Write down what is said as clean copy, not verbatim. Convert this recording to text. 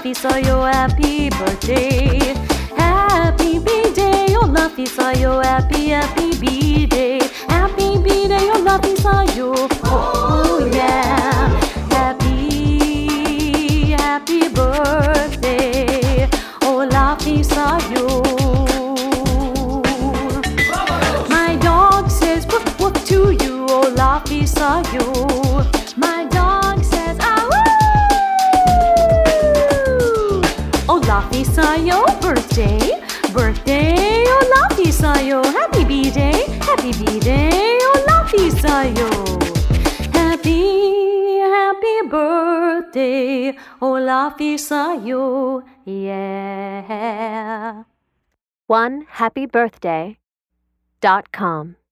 Luffy sayo, happy birthday. Happy B-Day, oh Luffy sayo, happy B-Day. Happy B-Day, oh Luffy sayo, oh yeah. Happy birthday, oh Luffy sayo. My dog says woof woof to you, oh Luffy sayo. My dog says ah woo. Oh Luffy sayo, birthday, birthday, oh Luffy sayo. Happy B-Day, oh Luffy sayo. Happy birthday, oh Luffy sayo, yeah. OneHappyBirthday.com